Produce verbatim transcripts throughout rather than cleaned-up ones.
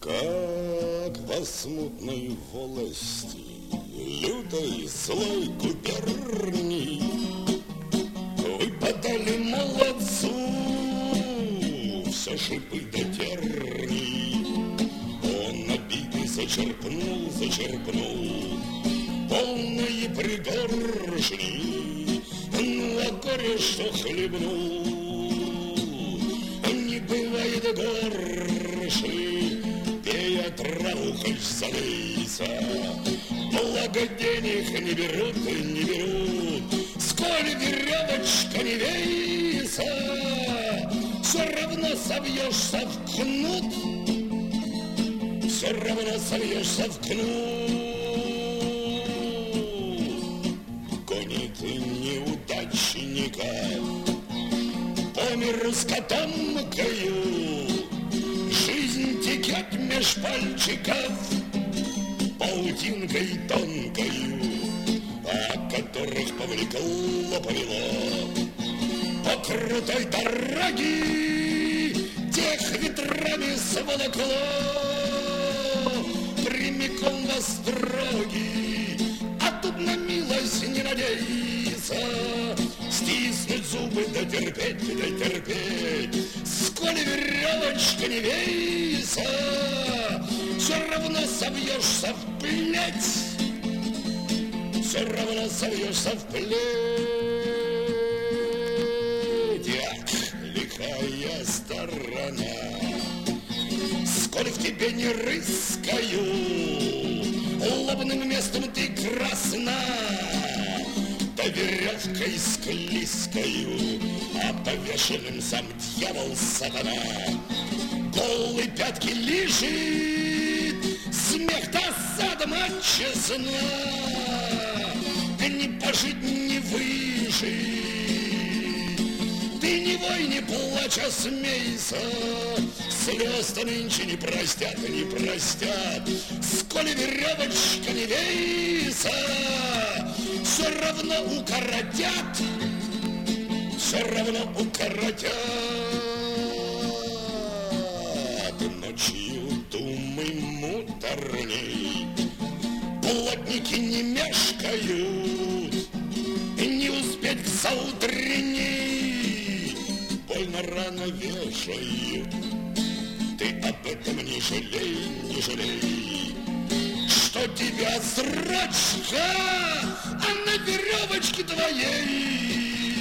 Как во смутной волости лютой злой губернии вы подали молодцу все шипы до тернии. Он обиды зачерпнул, зачерпнул полные пригоршни, ну а горе, что хлебнул, не бывает горши. Пея траву хоть залейся, благо денег не берут, не берут. Сколь веревочка не вейся, все равно собьешься в кнут, все равно собьешься в кнут. Гонит неудачника по миру с котомкою, жизнь текет меж пальчиков паутинкой тонкою, о которых повлекло, повело по крутой дороге, тех ветрами сволокло прямиком во строги, а тут на милость не надейся, стиснуть зубы да терпеть, да терпеть. Сколь веревочка не вейся, все равно собьешься в плеть, все равно собьешься в плеть. Ах, лихая сторона, сколь в тебе не рыскаю, лобным местом ты красна, да веревкой склизкою, а повешенным сам дьявол сатана. Голые пятки лежит, смех досада отчизна, не пожить, не выжить. Ты не вой, не плачь, а смейся, слез-то нынче не простят, не простят. Сколь веревочка не вейся, все равно укоротят, все равно укоротят. Ночью думай муторней, плотники не мешкают, не успеть к заутренней больно рано вешают. Ты об этом не жалей, не жалей, что тебя срочка, а на веревочке твоей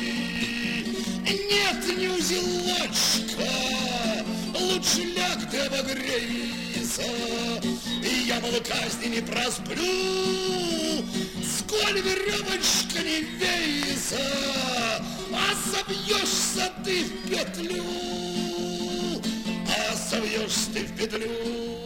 нет ни узелочка. Лучше ляг ты обогрейся, и я, мол, казни не просплю. Сколь веревочка не вейся, а собьешься ты в петлю, а собьешься ты в петлю.